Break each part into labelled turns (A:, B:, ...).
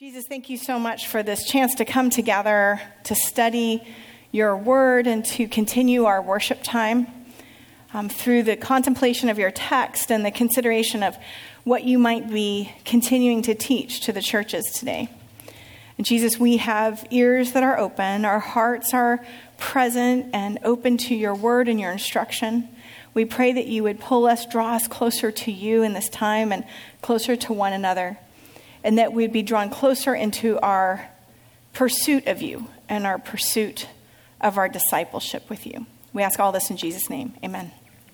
A: Jesus, thank you so much for this chance to come together to study your word and to continue our worship time through the contemplation of your text and the consideration of what you might be continuing to teach to the churches today. And Jesus, we have ears that are open. Our hearts are present and open to your word and your instruction. We pray that you would pull us, draw us closer to you in this time and closer to one another. And that we'd be drawn closer into our pursuit of you and our pursuit of our discipleship with you. We ask all this in Jesus' name. Amen.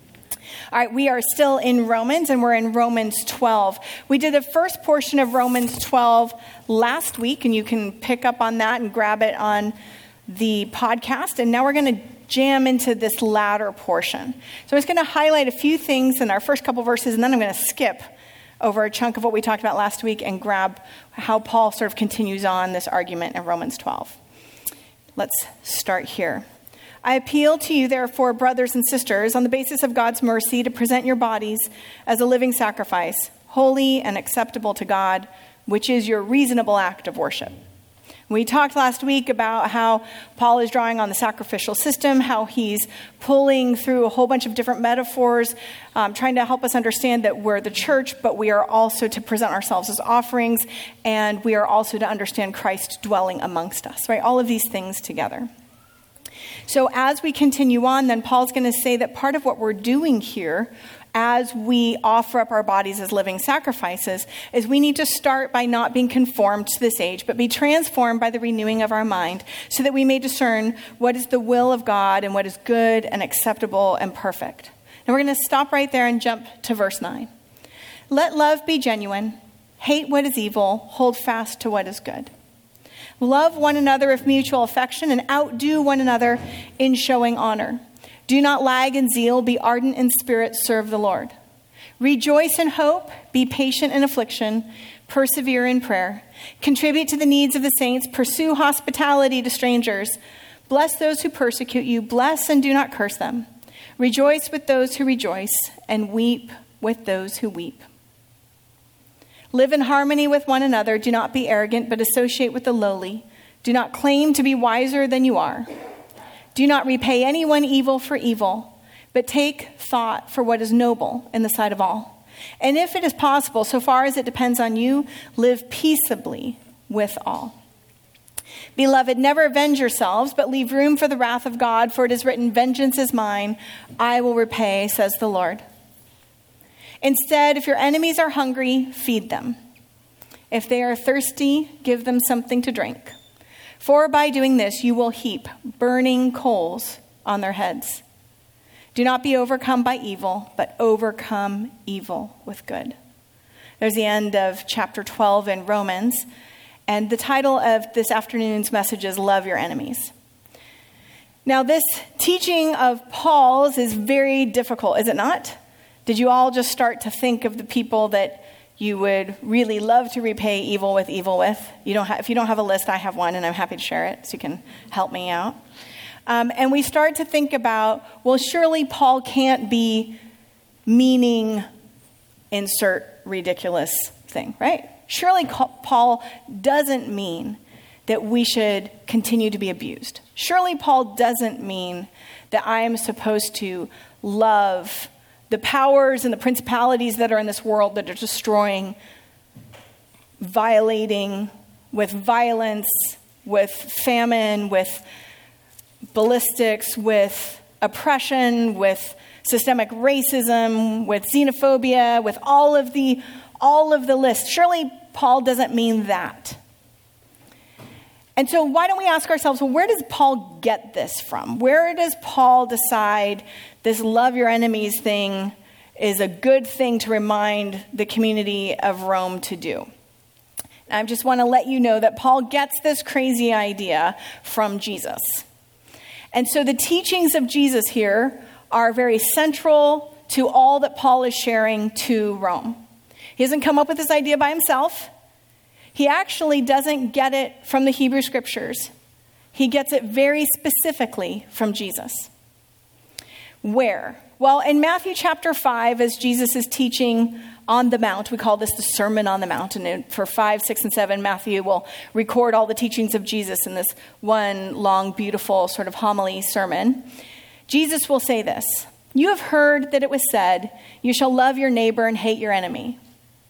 A: All right, we are still in Romans, and we're in Romans 12. We did the first portion of Romans 12 last week, and you can pick up on that and grab it on the podcast. And now we're going to jam into this latter portion. So I'm just going to highlight a few things in our first couple verses, and then I'm going to skip over a chunk of what we talked about last week and grab how Paul sort of continues on this argument in Romans 12. Let's start here. I appeal to you, therefore, brothers and sisters, on the basis of God's mercy, to present your bodies as a living sacrifice, holy and acceptable to God, which is your reasonable act of worship. We talked last week about how Paul is drawing on the sacrificial system, how he's pulling through a whole bunch of different metaphors, trying to help us understand that we're the church, but we are also to present ourselves as offerings, and we are also to understand Christ dwelling amongst us, right? All of these things together. So as we continue on, then Paul's going to say that part of what we're doing here as we offer up our bodies as living sacrifices is we need to start by not being conformed to this age, but be transformed by the renewing of our mind so that we may discern what is the will of God and what is good and acceptable and perfect. And we're going to stop right there and jump to verse 9. Let love be genuine, hate what is evil, hold fast to what is good. Love one another with mutual affection and outdo one another in showing honor. Do not lag in zeal, be ardent in spirit, serve the Lord. Rejoice in hope, be patient in affliction, persevere in prayer. Contribute to the needs of the saints, pursue hospitality to strangers. Bless those who persecute you, bless and do not curse them. Rejoice with those who rejoice, and weep with those who weep. Live in harmony with one another, do not be arrogant, but associate with the lowly. Do not claim to be wiser than you are. Do not repay anyone evil for evil, but take thought for what is noble in the sight of all. And if it is possible, so far as it depends on you, live peaceably with all. Beloved, never avenge yourselves, but leave room for the wrath of God, for it is written, vengeance is mine, I will repay, says the Lord. Instead, if your enemies are hungry, feed them. If they are thirsty, give them something to drink. For by doing this, you will heap burning coals on their heads. Do not be overcome by evil, but overcome evil with good. There's the end of chapter 12 in Romans. And the title of this afternoon's message is Love Your Enemies. Now, this teaching of Paul's is very difficult, is it not? Did you all just start to think of the people that you would really love to repay evil with evil with? If you don't have a list, I have one, and I'm happy to share it, so you can help me out. And we start to think about, well, surely Paul can't be meaning insert ridiculous thing, right? Surely Paul doesn't mean that we should continue to be abused. Surely Paul doesn't mean that I am supposed to love the powers and the principalities that are in this world that are destroying, violating with violence, with famine, with ballistics, with oppression, with systemic racism, with xenophobia, with all of the list. Surely Paul doesn't mean that. And so why don't we ask ourselves, well, where does Paul get this from? Where does Paul decide this love your enemies thing is a good thing to remind the community of Rome to do? And I just want to let you know that Paul gets this crazy idea from Jesus. And so the teachings of Jesus here are very central to all that Paul is sharing to Rome. He hasn't come up with this idea by himself. He actually doesn't get it from the Hebrew scriptures. He gets it very specifically from Jesus. Where? Well, in Matthew chapter 5, as Jesus is teaching on the Mount. We call this the Sermon on the Mount. And for 5, 6, and 7, Matthew will record all the teachings of Jesus in this one long, beautiful sort of homily sermon. Jesus will say this: "You have heard that it was said, 'You shall love your neighbor and hate your enemy.'"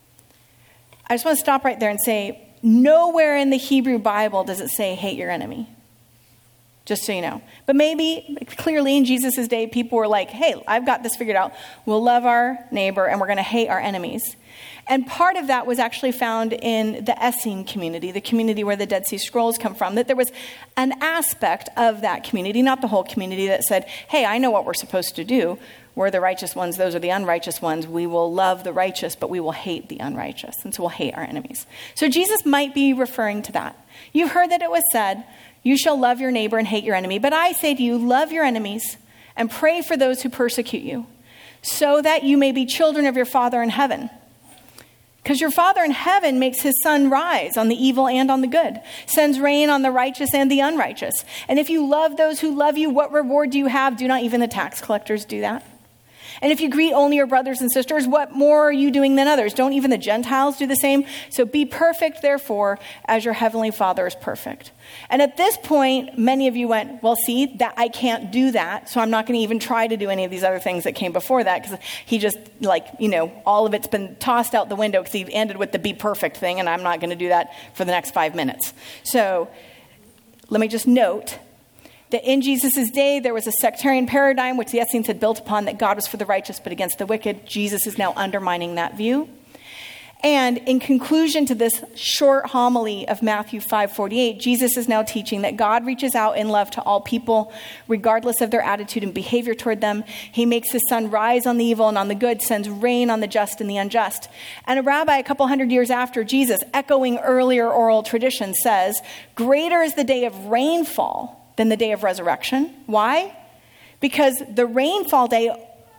A: I just want to stop right there and say, nowhere in the Hebrew Bible does it say hate your enemy. Just so you know. But maybe, clearly in Jesus' day, people were like, hey, I've got this figured out. We'll love our neighbor and we're going to hate our enemies. And part of that was actually found in the Essene community, the community where the Dead Sea Scrolls come from, that there was an aspect of that community, not the whole community, that said, hey, I know what we're supposed to do. We're the righteous ones. Those are the unrighteous ones. We will love the righteous, but we will hate the unrighteous. And so we'll hate our enemies. So Jesus might be referring to that. You've heard that it was said, you shall love your neighbor and hate your enemy. But I say to you, love your enemies and pray for those who persecute you, so that you may be children of your Father in heaven. Because your Father in heaven makes his sun rise on the evil and on the good, sends rain on the righteous and the unrighteous. And if you love those who love you, what reward do you have? Do not even the tax collectors do that? And if you greet only your brothers and sisters, what more are you doing than others? Don't even the Gentiles do the same? So be perfect, therefore, as your heavenly Father is perfect. And at this point, many of you went, well, see, that I can't do that, so I'm not going to even try to do any of these other things that came before that, because he just, all of it's been tossed out the window because he ended with the be perfect thing, and I'm not going to do that for the next 5 minutes. So let me just note that in Jesus' day, there was a sectarian paradigm which the Essenes had built upon, that God was for the righteous but against the wicked. Jesus is now undermining that view. And in conclusion to this short homily of Matthew 5:48, Jesus is now teaching that God reaches out in love to all people, regardless of their attitude and behavior toward them. He makes his sun rise on the evil and on the good, sends rain on the just and the unjust. And a rabbi a couple hundred years after Jesus, echoing earlier oral tradition, says, greater is the day of rainfall than the day of resurrection. Why? Because the rainfall day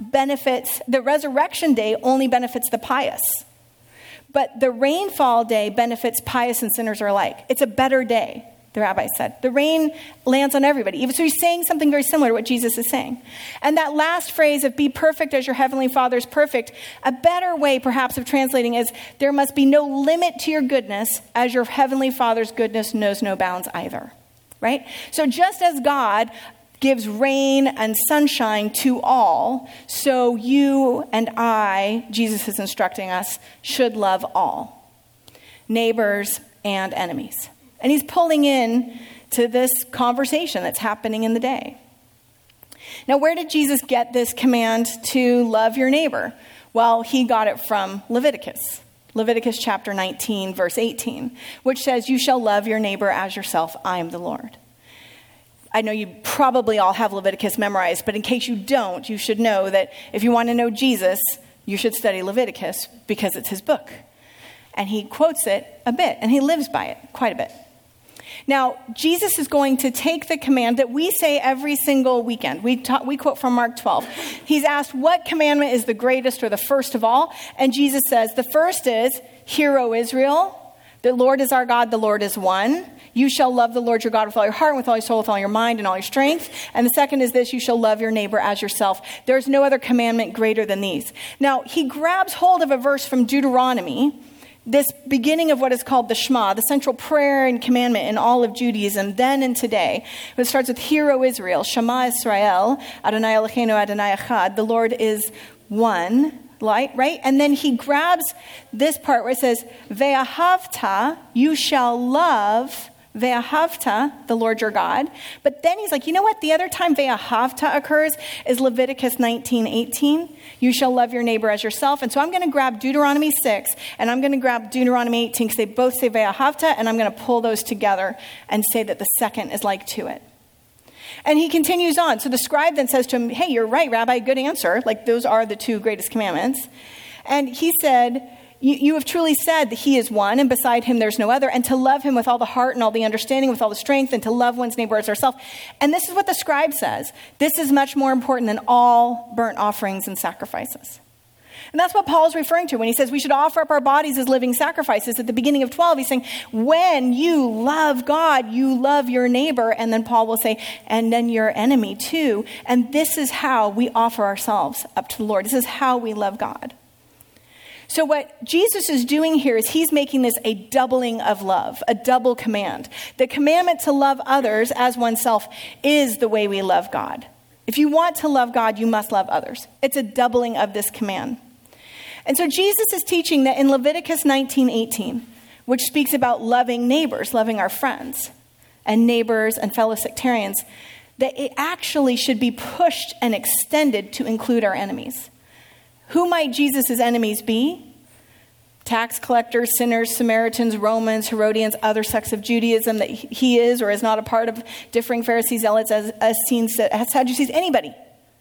A: the resurrection day only benefits the pious. But the rainfall day benefits pious and sinners alike. It's a better day, the rabbi said. The rain lands on everybody. So he's saying something very similar to what Jesus is saying. And that last phrase of be perfect as your heavenly Father is perfect, a better way perhaps of translating is there must be no limit to your goodness as your heavenly Father's goodness knows no bounds either. Right? So just as God gives rain and sunshine to all, so you and I, Jesus is instructing us, should love all, neighbors and enemies. And he's pulling in to this conversation that's happening in the day. Now, where did Jesus get this command to love your neighbor? Well, he got it from Leviticus. Leviticus chapter 19, verse 18, which says, you shall love your neighbor as yourself. I am the Lord. I know you probably all have Leviticus memorized, but in case you don't, you should know that if you want to know Jesus, you should study Leviticus because it's his book. And he quotes it a bit, and he lives by it quite a bit. Now, Jesus is going to take the command that we say every single weekend. We quote from Mark 12. He's asked, what commandment is the greatest or the first of all? And Jesus says, the first is, hear, O Israel, the Lord is our God, the Lord is one. You shall love the Lord your God with all your heart, with all your soul, with all your mind, and all your strength. And the second is this, you shall love your neighbor as yourself. There's no other commandment greater than these. Now, he grabs hold of a verse from Deuteronomy, this beginning of what is called the Shema, the central prayer and commandment in all of Judaism, then and today. It starts with, Hear, O Israel, Shema Israel, Adonai Eloheinu, Adonai Echad. The Lord is one, right? And then he grabs this part where it says, Ve'ahavta, you shall love Ve'ahavta, the Lord your God. But then he's like, you know what? The other time Ve'ahavta occurs is Leviticus 19:18. You shall love your neighbor as yourself. And so I'm going to grab Deuteronomy 6 and I'm going to grab Deuteronomy 18 because they both say Ve'ahavta, and I'm going to pull those together and say that the second is like to it. And he continues on. So the scribe then says to him, hey, you're right, Rabbi, good answer. Like those are the two greatest commandments. And he said, you have truly said that he is one, and beside him there's no other, and to love him with all the heart and all the understanding, with all the strength, and to love one's neighbor as ourselves. And this is what the scribe says. This is much more important than all burnt offerings and sacrifices. And that's what Paul's referring to when he says we should offer up our bodies as living sacrifices. At the beginning of 12, he's saying, when you love God, you love your neighbor. And then Paul will say, and then your enemy too. And this is how we offer ourselves up to the Lord. This is how we love God. So what Jesus is doing here is he's making this a doubling of love, a double command. The commandment to love others as oneself is the way we love God. If you want to love God, you must love others. It's a doubling of this command. And so Jesus is teaching that in Leviticus 19:18, which speaks about loving neighbors, loving our friends and neighbors and fellow sectarians, that it actually should be pushed and extended to include our enemies. Who might Jesus' enemies be? Tax collectors, sinners, Samaritans, Romans, Herodians, other sects of Judaism that he is or is not a part of, differing Pharisees, Zealots, Essenes, Sadducees, anybody.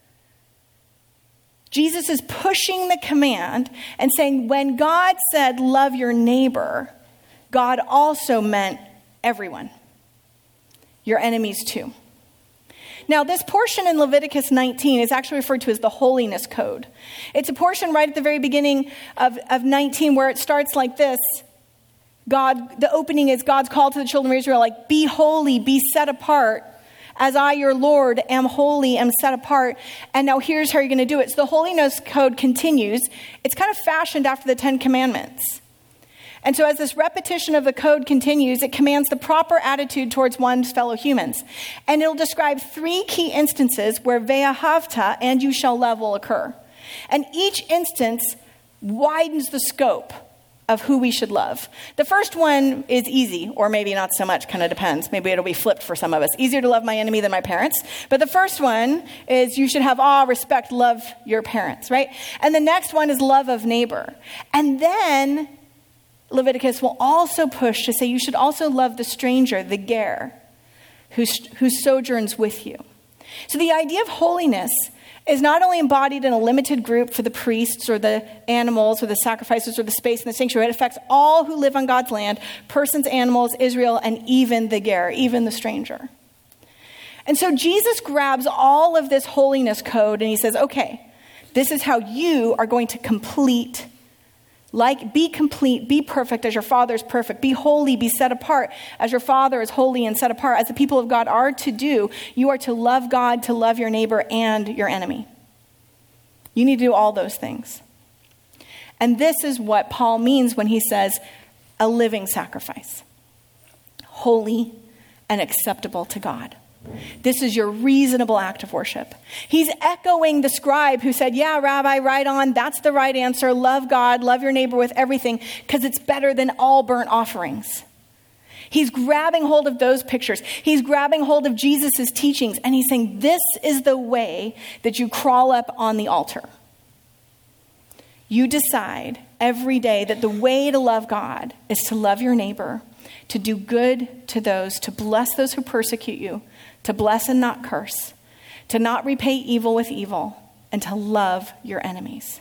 A: Jesus is pushing the command and saying when God said love your neighbor, God also meant everyone, your enemies too. Now, this portion in Leviticus 19 is actually referred to as the holiness code. It's a portion right at the very beginning of 19 where it starts like this. The opening is God's call to the children of Israel, like, be holy, be set apart, as I, your Lord, am holy, am set apart. And now here's how you're going to do it. So the holiness code continues. It's kind of fashioned after the 10 Commandments. And so as this repetition of the code continues, it commands the proper attitude towards one's fellow humans. And it'll describe 3 key instances where ve'ahavta, and you shall love, will occur. And each instance widens the scope of who we should love. The first one is easy, or maybe not so much, kind of depends. Maybe it'll be flipped for some of us. Easier to love my enemy than my parents. But the first one is you should have awe, respect, love your parents, right? And the next one is love of neighbor. And then Leviticus will also push to say you should also love the stranger, the ger, who sojourns with you. So the idea of holiness is not only embodied in a limited group for the priests or the animals or the sacrifices or the space in the sanctuary. It affects all who live on God's land, persons, animals, Israel, and even the ger, even the stranger. And so Jesus grabs all of this holiness code and he says, okay, this is how you are going to be complete, be perfect as your Father is perfect. Be holy, be set apart as your Father is holy and set apart. As the people of God are to do, you are to love God, to love your neighbor and your enemy. You need to do all those things. And this is what Paul means when he says a living sacrifice, holy and acceptable to God. This is your reasonable act of worship. He's echoing the scribe who said, yeah, Rabbi, right on. That's the right answer. Love God, love your neighbor with everything because it's better than all burnt offerings. He's grabbing hold of those pictures. He's grabbing hold of Jesus' teachings and he's saying, this is the way that you crawl up on the altar. You decide every day that the way to love God is to love your neighbor, to do good to those, to bless those who persecute you, to bless and not curse, to not repay evil with evil, and to love your enemies.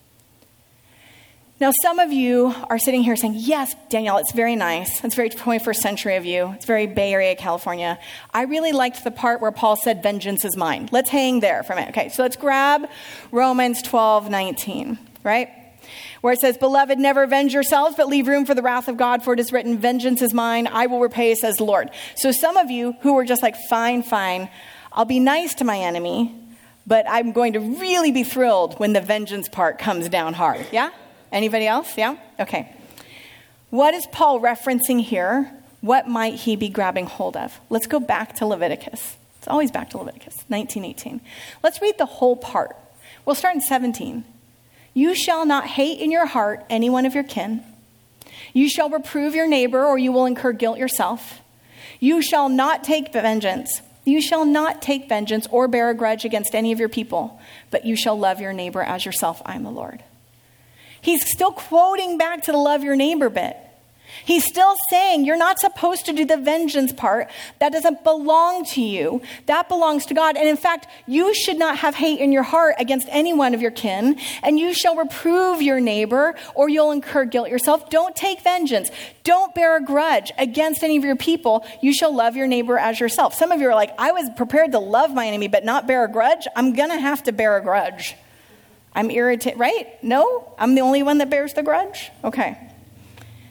A: Now, some of you are sitting here saying, yes, Danielle, it's very nice. It's very 21st century of you. It's very Bay Area, California. I really liked the part where Paul said, vengeance is mine. Let's hang there for a minute. Okay, so let's grab Romans 12:19, right? Where it says, beloved, never avenge yourselves, but leave room for the wrath of God, for it is written, vengeance is mine, I will repay, says the Lord. So some of you who were just like, fine, I'll be nice to my enemy, but I'm going to really be thrilled when the vengeance part comes down hard. Yeah? Anybody else? Yeah? Okay. What is Paul referencing here? What might he be grabbing hold of? Let's go back to Leviticus. It's always back to Leviticus, 19:18. Let's read the whole part. We'll start in 17. You shall not hate in your heart any one of your kin. You shall reprove your neighbor, or you will incur guilt yourself. You shall not take vengeance. You shall not take vengeance or bear a grudge against any of your people, but you shall love your neighbor as yourself. I am the Lord. He's still quoting back to the love your neighbor bit. He's still saying you're not supposed to do the vengeance part. That doesn't belong to you. That belongs to God. And in fact, you should not have hate in your heart against any one of your kin. And you shall reprove your neighbor or you'll incur guilt yourself. Don't take vengeance. Don't bear a grudge against any of your people. You shall love your neighbor as yourself. Some of you are like, I was prepared to love my enemy, but not bear a grudge. I'm going to have to bear a grudge. I'm irritated, right? No? I'm the only one that bears the grudge? Okay.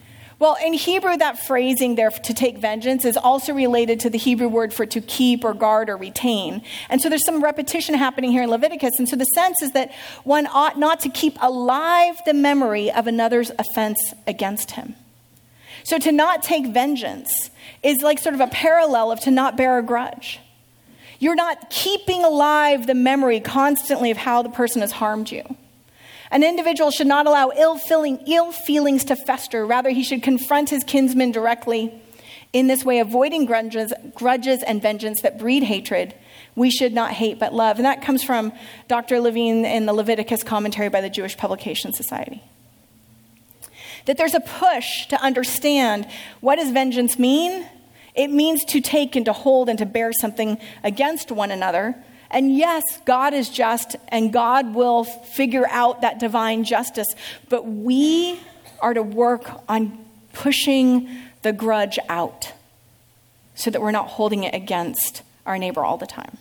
A: Well, in Hebrew, that phrasing there, to take vengeance, is also related to the Hebrew word for to keep or guard or retain. And so there's some repetition happening here in Leviticus. And so the sense is that one ought not to keep alive the memory of another's offense against him. So to not take vengeance is like sort of a parallel of to not bear a grudge. You're not keeping alive the memory constantly of how the person has harmed you. An individual should not allow ill feelings to fester. Rather, he should confront his kinsman directly. In this way, avoiding grudges and vengeance that breed hatred. We should not hate but love. And that comes from Dr. Levine in the Leviticus commentary by the Jewish Publication Society. That there's a push to understand, what does vengeance mean? It means to take and to hold and to bear something against one another. And yes, God is just, and God will figure out that divine justice. But we are to work on pushing the grudge out so that we're not holding it against our neighbor all the time.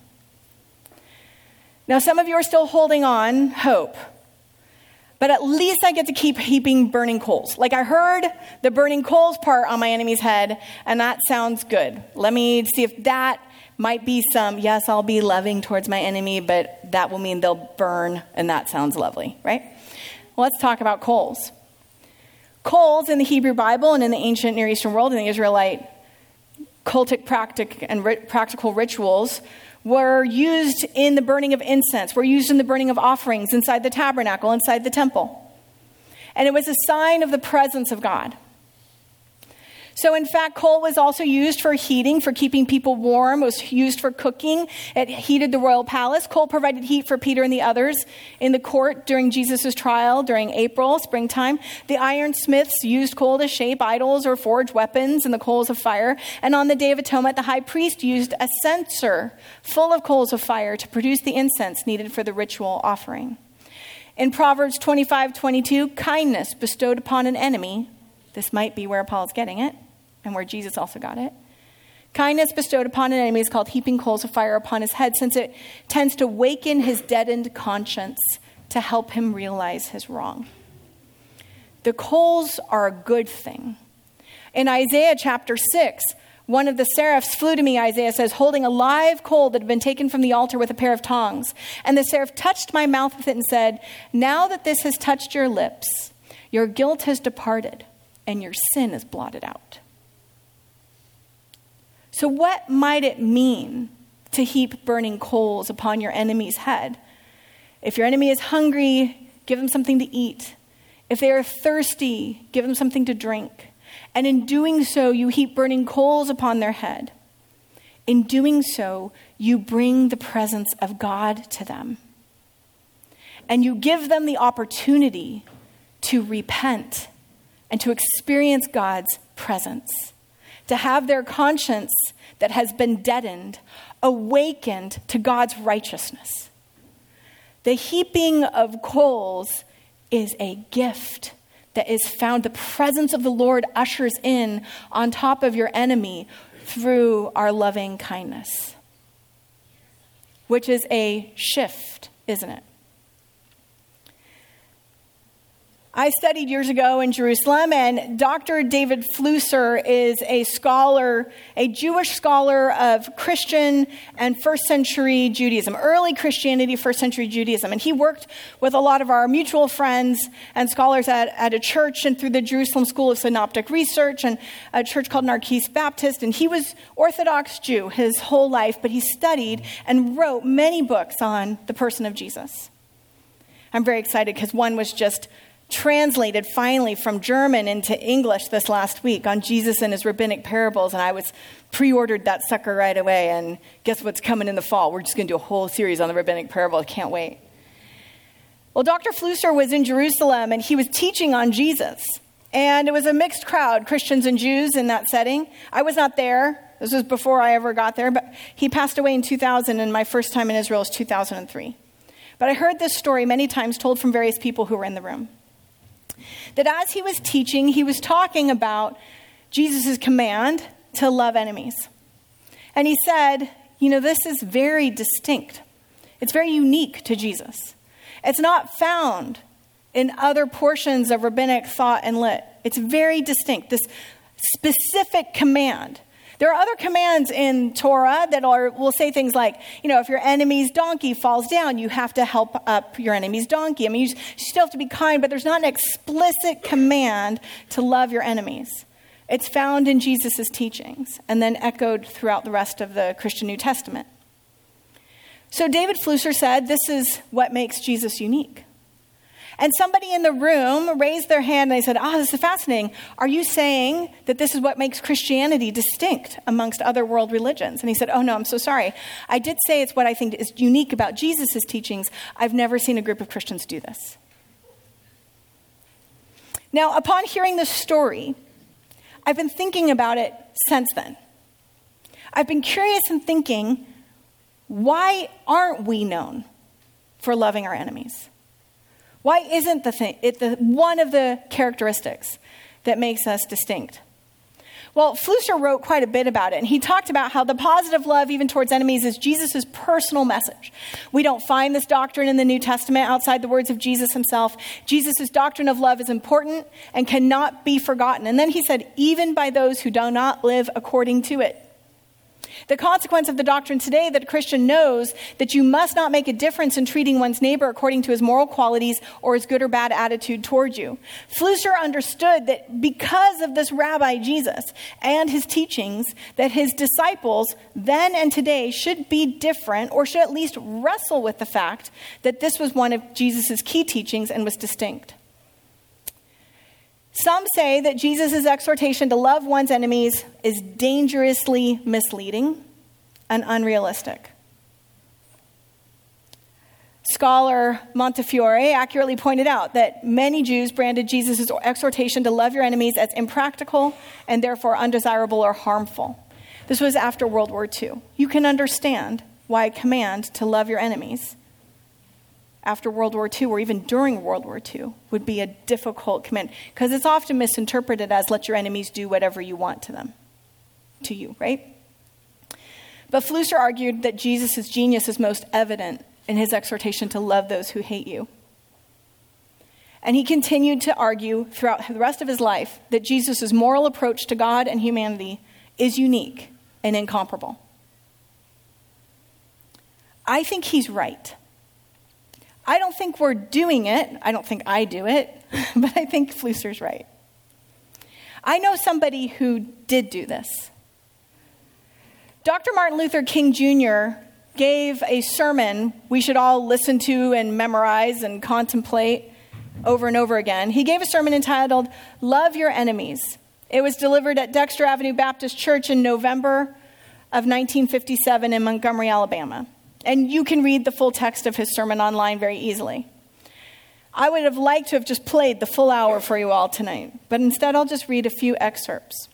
A: Now, some of you are still holding on hope. But at least I get to keep heaping burning coals. Like, I heard the burning coals part on my enemy's head, and that sounds good. Let me see if that might be some, yes, I'll be loving towards my enemy, but that will mean they'll burn, and that sounds lovely, right? Well, let's talk about coals. Coals in the Hebrew Bible and in the ancient Near Eastern world, in the Israelite cultic practical rituals, were used in the burning of incense, were used in the burning of offerings inside the tabernacle, inside the temple. And it was a sign of the presence of God. So in fact, coal was also used for heating, for keeping people warm. It was used for cooking. It heated the royal palace. Coal provided heat for Peter and the others in the court during Jesus' trial during April, springtime. The ironsmiths used coal to shape idols or forge weapons in the coals of fire. And on the Day of Atonement, the high priest used a censer full of coals of fire to produce the incense needed for the ritual offering. In Proverbs 25:22, kindness bestowed upon an enemy, this might be where Paul's getting it, and where Jesus also got it. Kindness bestowed upon an enemy is called heaping coals of fire upon his head, since it tends to waken his deadened conscience to help him realize his wrong. The coals are a good thing. In Isaiah chapter 6, one of the seraphs flew to me, Isaiah says, holding a live coal that had been taken from the altar with a pair of tongs. And the seraph touched my mouth with it and said, now that this has touched your lips, your guilt has departed and your sin is blotted out. So what might it mean to heap burning coals upon your enemy's head? If your enemy is hungry, give them something to eat. If they are thirsty, give them something to drink. And in doing so, you heap burning coals upon their head. In doing so, you bring the presence of God to them. And you give them the opportunity to repent and to experience God's presence. To have their conscience that has been deadened awakened to God's righteousness. The heaping of coals is a gift that is found. The presence of the Lord ushers in on top of your enemy through our loving kindness. Which is a shift, isn't it? I studied years ago in Jerusalem, and Dr. David Flusser is a scholar, a Jewish scholar of Christian and first century Judaism, early Christianity, first century Judaism. And he worked with a lot of our mutual friends and scholars at a church and through the Jerusalem School of Synoptic Research and a church called Narkis Baptist. And he was Orthodox Jew his whole life, but he studied and wrote many books on the person of Jesus. I'm very excited because one was just translated finally from German into English this last week on Jesus and his rabbinic parables, and I pre-ordered that sucker right away, and guess what's coming in the fall? We're just going to do a whole series on the rabbinic parable. I can't wait. Well, Dr. Flusser was in Jerusalem, and he was teaching on Jesus, and it was a mixed crowd, Christians and Jews in that setting. I was not there. This was before I ever got there, but he passed away in 2000, and my first time in Israel was 2003. But I heard this story many times told from various people who were in the room. That as he was teaching, he was talking about Jesus' command to love enemies. And he said, this is very distinct. It's very unique to Jesus. It's not found in other portions of rabbinic thought and lit. It's very distinct, this specific command. There are other commands in Torah that will say things like, if your enemy's donkey falls down, you have to help up your enemy's donkey. I mean, you still have to be kind, but there's not an explicit command to love your enemies. It's found in Jesus' teachings and then echoed throughout the rest of the Christian New Testament. So David Flusser said, this is what makes Jesus unique. And somebody in the room raised their hand and they said, this is fascinating. Are you saying that this is what makes Christianity distinct amongst other world religions? And he said, oh no, I'm so sorry. I did say it's what I think is unique about Jesus' teachings. I've never seen a group of Christians do this. Now, upon hearing this story, I've been thinking about it since then. I've been curious and thinking, why aren't we known for loving our enemies? Why isn't one of the characteristics that makes us distinct? Well, Flusser wrote quite a bit about it, and he talked about how the positive love even towards enemies is Jesus' personal message. We don't find this doctrine in the New Testament outside the words of Jesus himself. Jesus' doctrine of love is important and cannot be forgotten. And then he said, even by those who do not live according to it. The consequence of the doctrine today that a Christian knows that you must not make a difference in treating one's neighbor according to his moral qualities or his good or bad attitude toward you. Flusser understood that because of this Rabbi Jesus and his teachings, that his disciples then and today should be different, or should at least wrestle with the fact that this was one of Jesus' key teachings and was distinct. Some say that Jesus' exhortation to love one's enemies is dangerously misleading and unrealistic. Scholar Montefiore accurately pointed out that many Jews branded Jesus' exhortation to love your enemies as impractical and therefore undesirable or harmful. This was after World War II. You can understand why a command to love your enemies after World War II, or even during World War II, would be a difficult command, because it's often misinterpreted as let your enemies do whatever you want to you, right? But Flusser argued that Jesus' genius is most evident in his exhortation to love those who hate you. And he continued to argue throughout the rest of his life that Jesus' moral approach to God and humanity is unique and incomparable. I think he's right. I don't think we're doing it. I don't think I do it, but I think Flusser's right. I know somebody who did do this. Dr. Martin Luther King Jr. gave a sermon we should all listen to and memorize and contemplate over and over again. He gave a sermon entitled, Love Your Enemies. It was delivered at Dexter Avenue Baptist Church in November of 1957 in Montgomery, Alabama. And you can read the full text of his sermon online very easily. I would have liked to have just played the full hour for you all tonight, but instead I'll just read a few excerpts.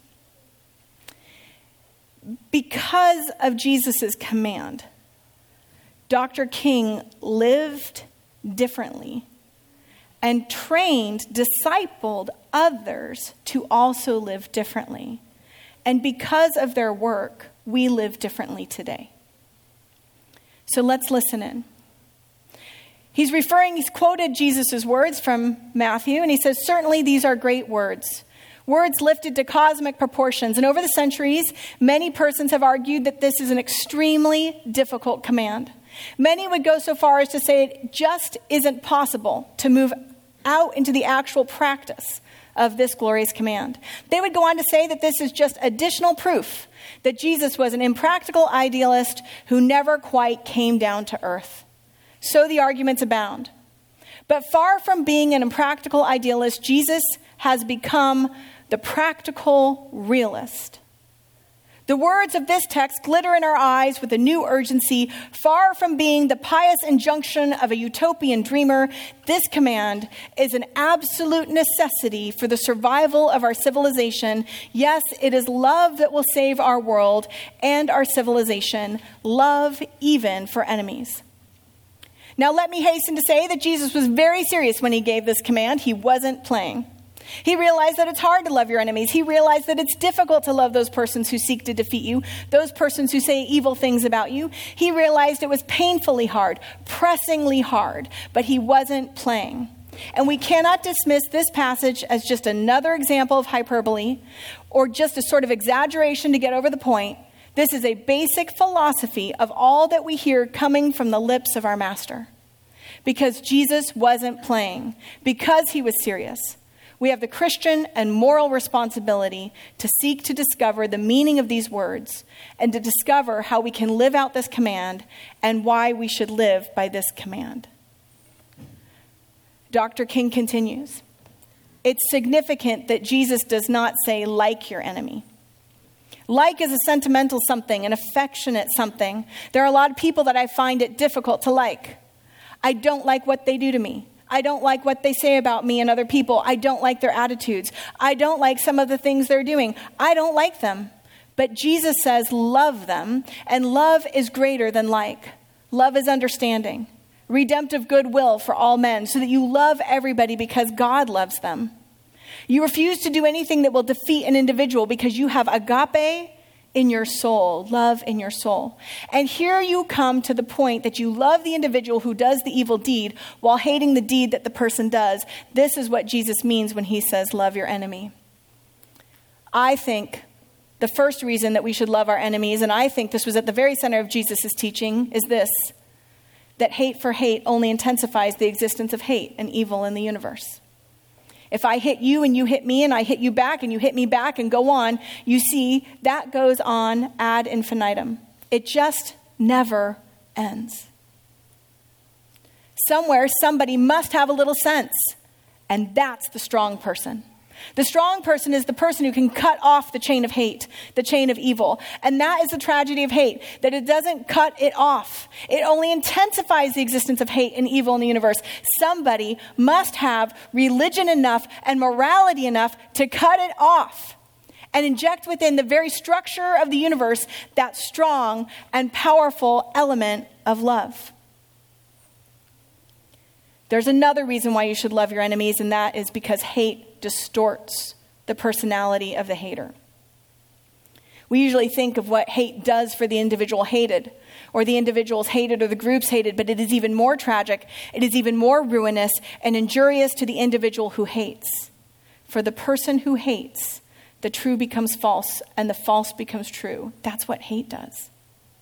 A: Because of Jesus' command, Dr. King lived differently and trained, discipled others to also live differently. And because of their work, we live differently today. So let's listen in. He's quoted Jesus' words from Matthew, and he says, certainly these are great words. Words lifted to cosmic proportions. And over the centuries, many persons have argued that this is an extremely difficult command. Many would go so far as to say it just isn't possible to move out into the actual practice of this glorious command. They would go on to say that this is just additional proof that Jesus was an impractical idealist who never quite came down to earth. So the arguments abound. But far from being an impractical idealist, Jesus has become the practical realist. The words of this text glitter in our eyes with a new urgency. Far from being the pious injunction of a utopian dreamer, this command is an absolute necessity for the survival of our civilization. Yes, it is love that will save our world and our civilization. Love even for enemies. Now, let me hasten to say that Jesus was very serious when he gave this command. He wasn't playing. He realized that it's hard to love your enemies. He realized that it's difficult to love those persons who seek to defeat you, those persons who say evil things about you. He realized it was painfully hard, pressingly hard, but he wasn't playing. And we cannot dismiss this passage as just another example of hyperbole or just a sort of exaggeration to get over the point. This is a basic philosophy of all that we hear coming from the lips of our master. Because Jesus wasn't playing, because he was serious, we have the Christian and moral responsibility to seek to discover the meaning of these words and to discover how we can live out this command and why we should live by this command. Dr. King continues, it's significant that Jesus does not say, like your enemy. Like is a sentimental something, an affectionate something. There are a lot of people that I find it difficult to like. I don't like what they do to me. I don't like what they say about me and other people. I don't like their attitudes. I don't like some of the things they're doing. I don't like them. But Jesus says, love them. And love is greater than like. Love is understanding. Redemptive goodwill for all men, so that you love everybody because God loves them. You refuse to do anything that will defeat an individual because you have agape in your soul, love in your soul. And here you come to the point that you love the individual who does the evil deed while hating the deed that the person does. This is what Jesus means when he says, love your enemy. I think the first reason that we should love our enemies, and I think this was at the very center of Jesus' teaching, is this, that hate for hate only intensifies the existence of hate and evil in the universe. If I hit you and you hit me and I hit you back and you hit me back and go on, you see, that goes on ad infinitum. It just never ends. Somewhere, somebody must have a little sense, and that's the strong person. The strong person is the person who can cut off the chain of hate, the chain of evil. And that is the tragedy of hate, that it doesn't cut it off. It only intensifies the existence of hate and evil in the universe. Somebody must have religion enough and morality enough to cut it off and inject within the very structure of the universe that strong and powerful element of love. There's another reason why you should love your enemies, and that is because hate distorts the personality of the hater. We usually think of what hate does for the individual hated, or the individuals hated, or the groups hated, but it is even more tragic, it is even more ruinous and injurious to the individual who hates. For the person who hates, the true becomes false, and the false becomes true. That's what hate does.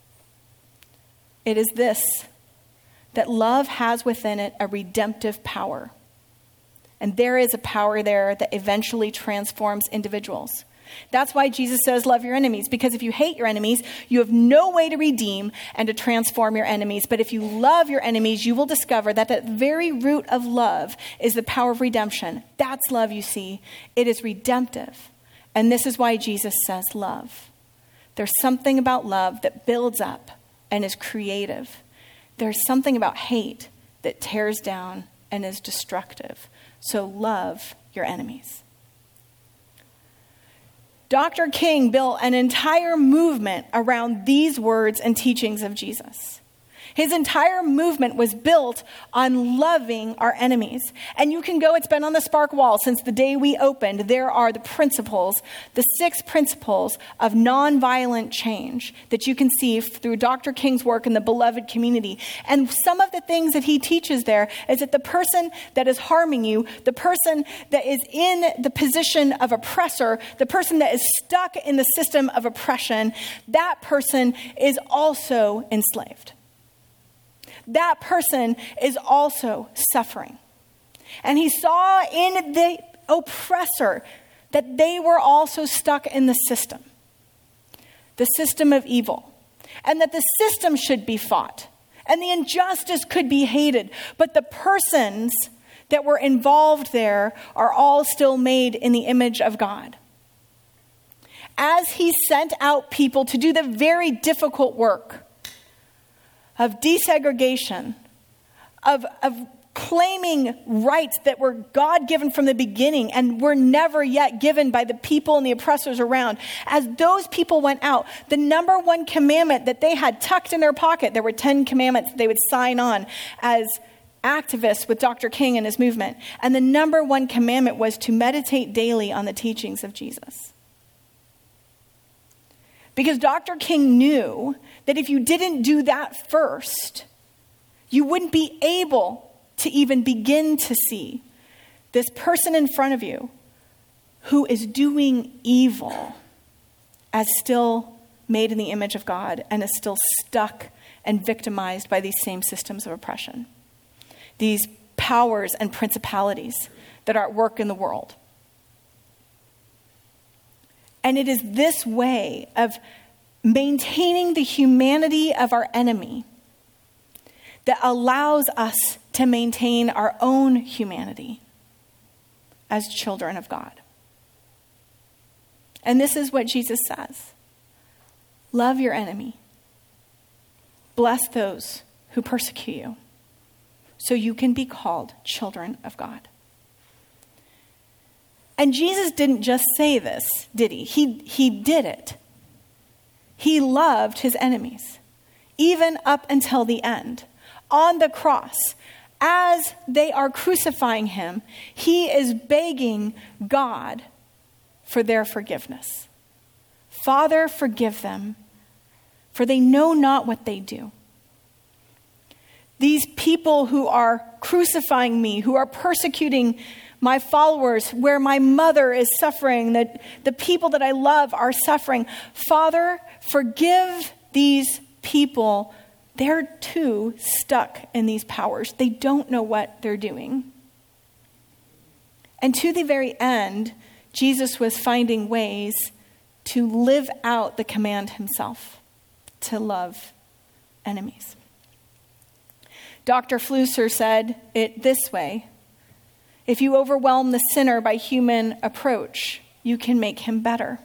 A: It is this, that love has within it a redemptive power. And there is a power there that eventually transforms individuals. That's why Jesus says, love your enemies. Because if you hate your enemies, you have no way to redeem and to transform your enemies. But if you love your enemies, you will discover that the very root of love is the power of redemption. That's love, you see. It is redemptive. And this is why Jesus says love. There's something about love that builds up and is creative. There's something about hate that tears down and is destructive. So love your enemies. Dr. King built an entire movement around these words and teachings of Jesus. His entire movement was built on loving our enemies. And you can go, it's been on the Spark wall since the day we opened. There are the principles, the 6 principles of nonviolent change that you can see through Dr. King's work in the beloved community. And some of the things that he teaches there is that the person that is harming you, the person that is in the position of oppressor, the person that is stuck in the system of oppression, that person is also enslaved. That person is also suffering. And he saw in the oppressor that they were also stuck in the system of evil, and that the system should be fought, and the injustice could be hated. But the persons that were involved there are all still made in the image of God. As he sent out people to do the very difficult work of desegregation, of claiming rights that were God-given from the beginning and were never yet given by the people and the oppressors around. As those people went out, the number one commandment that they had tucked in their pocket, there were 10 commandments that they would sign on as activists with Dr. King and his movement. And the number one commandment was to meditate daily on the teachings of Jesus. Because Dr. King knew that if you didn't do that first, you wouldn't be able to even begin to see this person in front of you who is doing evil as still made in the image of God and is still stuck and victimized by these same systems of oppression, these powers and principalities that are at work in the world. And it is this way of maintaining the humanity of our enemy that allows us to maintain our own humanity as children of God. And this is what Jesus says. Love your enemy. Bless those who persecute you, so you can be called children of God. And Jesus didn't just say this, did he? He did it. He loved his enemies, even up until the end. On the cross, as they are crucifying him, he is begging God for their forgiveness. Father, forgive them, for they know not what they do. These people who are crucifying me, who are persecuting my followers, where my mother is suffering, that the people that I love are suffering. Father, forgive these people. They're too stuck in these powers. They don't know what they're doing. And to the very end, Jesus was finding ways to live out the command himself, to love enemies. Dr. Flusser said it this way: if you overwhelm the sinner by human approach, you can make him better.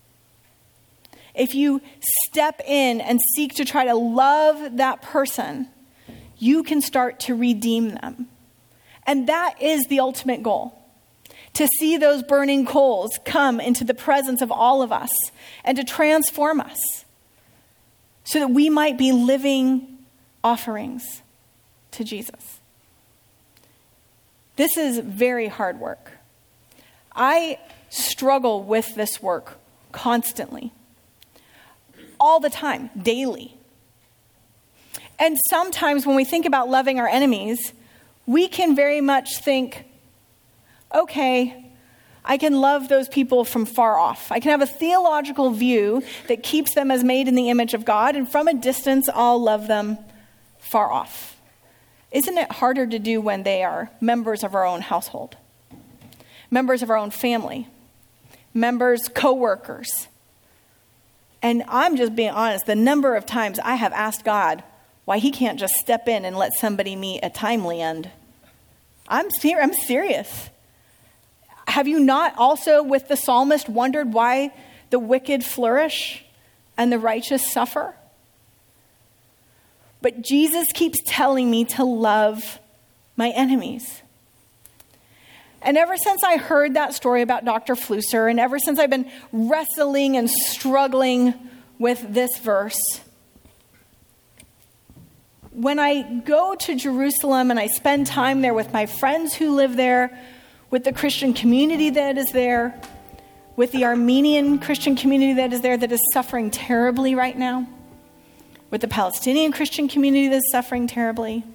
A: If you step in and seek to try to love that person, you can start to redeem them. And that is the ultimate goal. To see those burning coals come into the presence of all of us and to transform us so that we might be living offerings to Jesus. This is very hard work. I struggle with this work constantly, all the time, daily. And sometimes when we think about loving our enemies, we can very much think, okay, I can love those people from far off. I can have a theological view that keeps them as made in the image of God, and from a distance, I'll love them far off. Isn't it harder to do when they are members of our own household, members of our own family, members, co-workers? And I'm just being honest, the number of times I have asked God why he can't just step in and let somebody meet a timely end. I'm serious. Have you not also, with the psalmist, wondered why the wicked flourish and the righteous suffer? But Jesus keeps telling me to love my enemies. And ever since I heard that story about Dr. Flusser, and ever since I've been wrestling and struggling with this verse, when I go to Jerusalem and I spend time there with my friends who live there, with the Christian community that is there, with the Armenian Christian community that is there that is suffering terribly right now, with the Palestinian Christian community that's suffering terribly.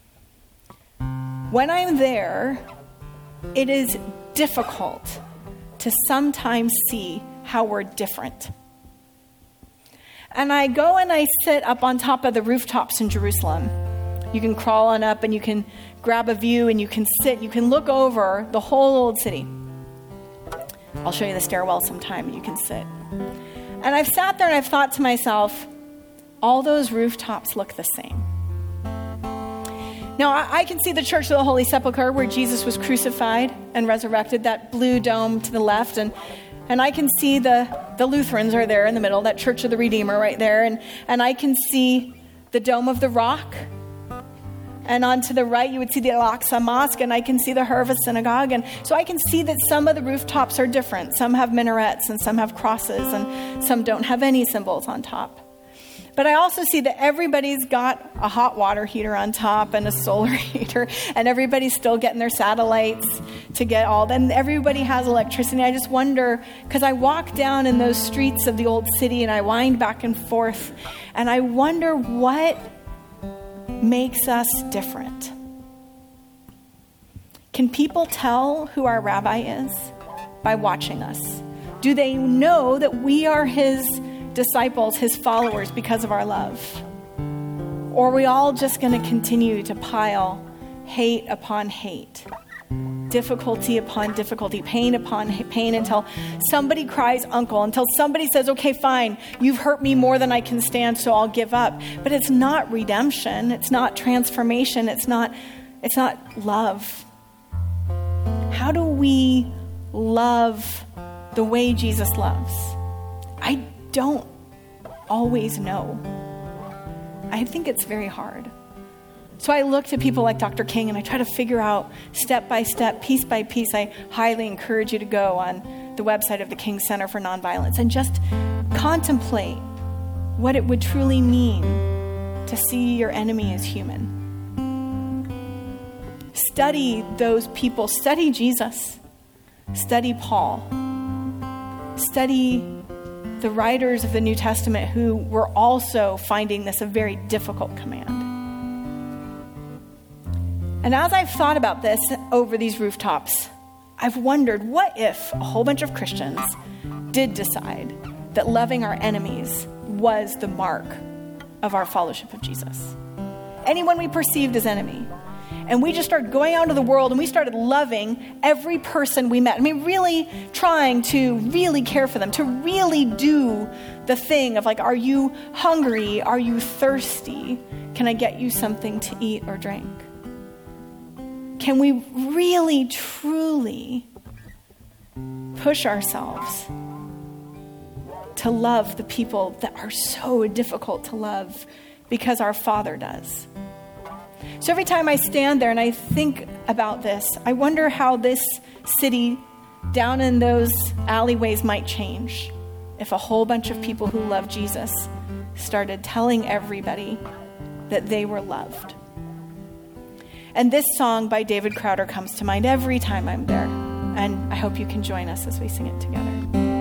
A: When I'm there, it is difficult to sometimes see how we're different. And I go and I sit up on top of the rooftops in Jerusalem. You can crawl on up and you can grab a view and you can sit, you can look over the whole old city. I'll show you the stairwell sometime, you can sit. And I've sat there and I've thought to myself, all those rooftops look the same. Now, I can see the Church of the Holy Sepulchre where Jesus was crucified and resurrected, that blue dome to the left. And I can see the Lutherans are there in the middle, that Church of the Redeemer right there. And I can see the Dome of the Rock. And on to the right, you would see the Al-Aqsa Mosque, and I can see the Hurva Synagogue. And so I can see that some of the rooftops are different. Some have minarets, and some have crosses, and some don't have any symbols on top. But I also see that everybody's got a hot water heater on top and a solar heater, and everybody's still getting their satellites to get all that. And everybody has electricity. I just wonder, because I walk down in those streets of the old city and I wind back and forth, and I wonder what makes us different. Can people tell who our rabbi is by watching us? Do they know that we are his disciples, his followers, because of our love? Or are we all just going to continue to pile hate upon hate, difficulty upon difficulty, pain upon pain, until somebody cries uncle, until somebody says, okay, fine, you've hurt me more than I can stand, so I'll give up. But it's not redemption. It's not transformation. It's not love. How do we love the way Jesus loves? I don't always know. I think it's very hard. So I look to people like Dr. King and I try to figure out step by step, piece by piece. I highly encourage you to go on the website of the King Center for Nonviolence and just contemplate what it would truly mean to see your enemy as human. Study those people. Study Jesus. Study Paul. Study the writers of the New Testament who were also finding this a very difficult command. And as I've thought about this over these rooftops, I've wondered, what if a whole bunch of Christians did decide that loving our enemies was the mark of our fellowship of Jesus? Anyone we perceived as enemy. And we just started going out into the world and we started loving every person we met. I mean, really trying to really care for them, to really do the thing of like, are you hungry? Are you thirsty? Can I get you something to eat or drink? Can we really, truly push ourselves to love the people that are so difficult to love because our Father does? So every time I stand there and I think about this, I wonder how this city down in those alleyways might change if a whole bunch of people who love Jesus started telling everybody that they were loved. And this song by David Crowder comes to mind every time I'm there. And I hope you can join us as we sing it together.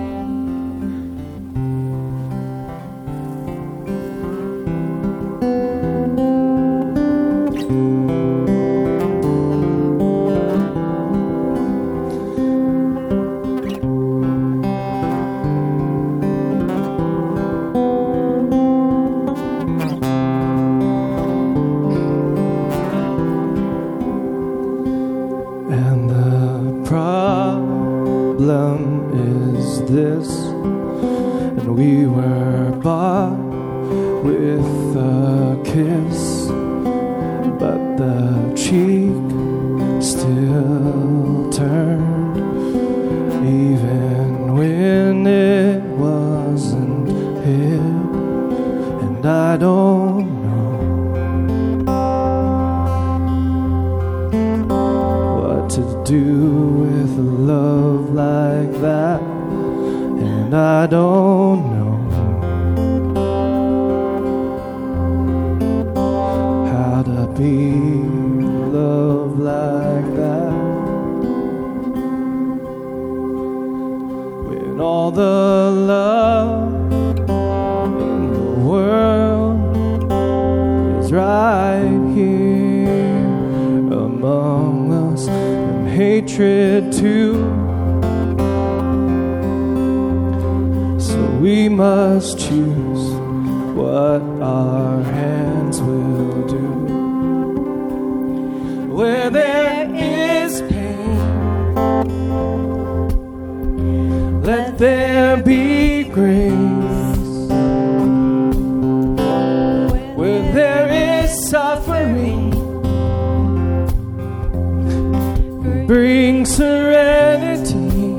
B: Bring serenity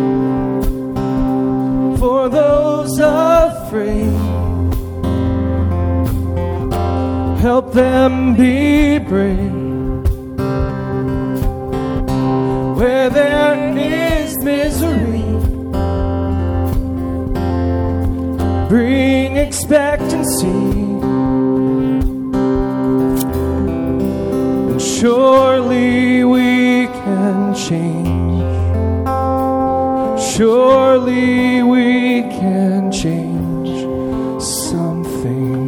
B: for those afraid. Help them be brave. Where there is misery, bring expectancy. And surely we can change. Surely we can change something.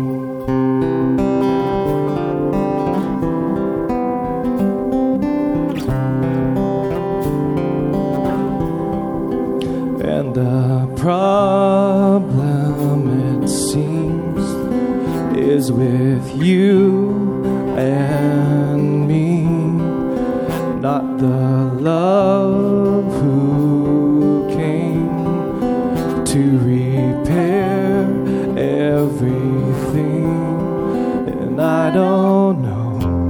B: is with you and me, not the love who came to repair everything. And I don't know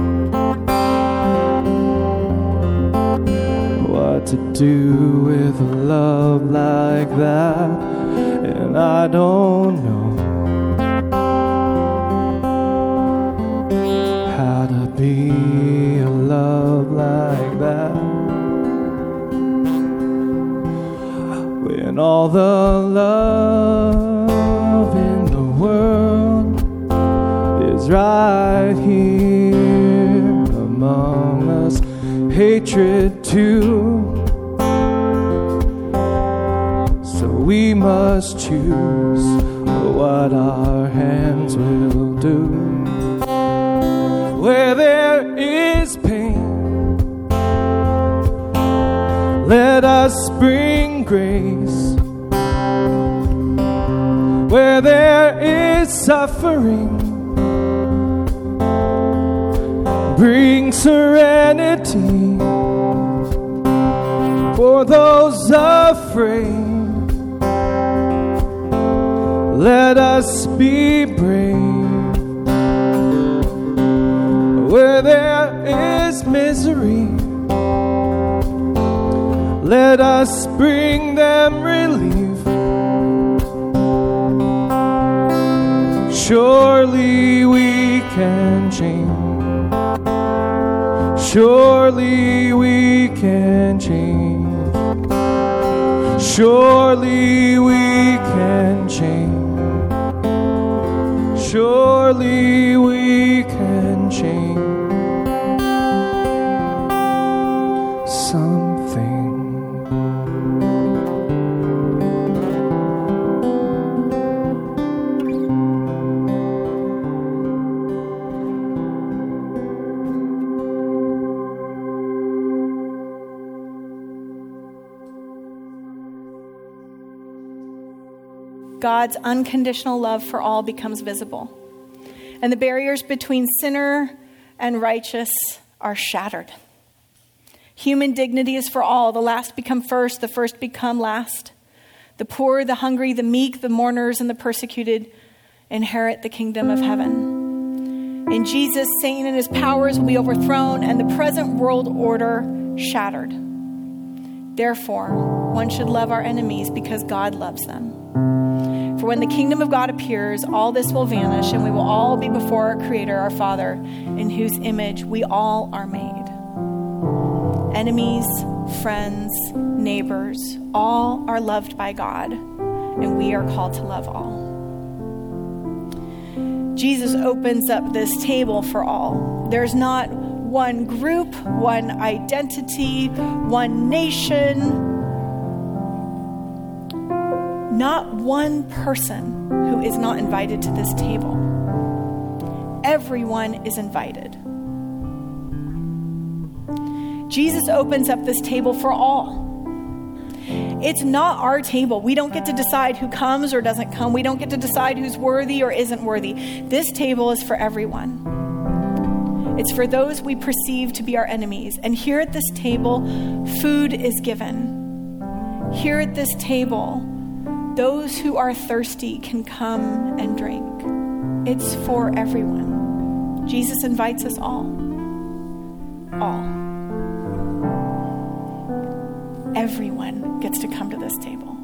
B: what to do with a love like that, and I don't know how to be a love like that, when all the love in the world is right here among us. Hatred too, so we must choose what our hands will do. Where there is pain, let us bring grace. Where there is suffering, bring serenity. For those afraid, let us be brave. Where there is misery, let us bring them relief. Surely we can change. Surely we can change. Surely we can change. Surely we can change something.
A: God's unconditional love for all becomes visible, and the barriers between sinner and righteous are shattered. Human dignity is for all. The last become first, the first become last. The poor, the hungry, the meek, the mourners, and the persecuted inherit the kingdom of heaven. In Jesus, Satan and his powers will be overthrown, and the present world order shattered. Therefore, one should love our enemies because God loves them. For when the kingdom of God appears, all this will vanish, and we will all be before our Creator, our Father, in whose image we all are made. Enemies, friends, neighbors, all are loved by God, and we are called to love all. Jesus opens up this table for all. There's not one group, one identity, one nation, not one person who is not invited to this table. Everyone is invited. Jesus opens up this table for all. It's not our table. We don't get to decide who comes or doesn't come. We don't get to decide who's worthy or isn't worthy. This table is for everyone. It's for those we perceive to be our enemies. And here at this table, food is given. Here at this table, those who are thirsty can come and drink. It's for everyone. Jesus invites us all. All. Everyone gets to come to this table.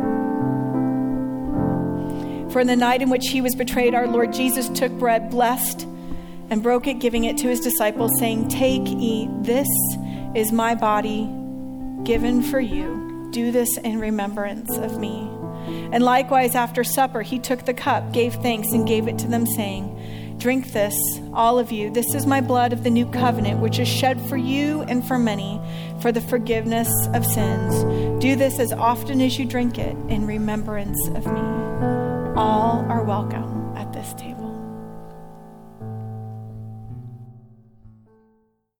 A: For in the night in which he was betrayed, our Lord Jesus took bread, blessed, and broke it, giving it to his disciples, saying, "Take, eat. This is my body given for you. Do this in remembrance of me." And likewise, after supper, he took the cup, gave thanks, and gave it to them, saying, "Drink this, all of you. This is my blood of the new covenant, which is shed for you and for many for the forgiveness of sins. Do this as often as you drink it in remembrance of me." All are welcome at this table.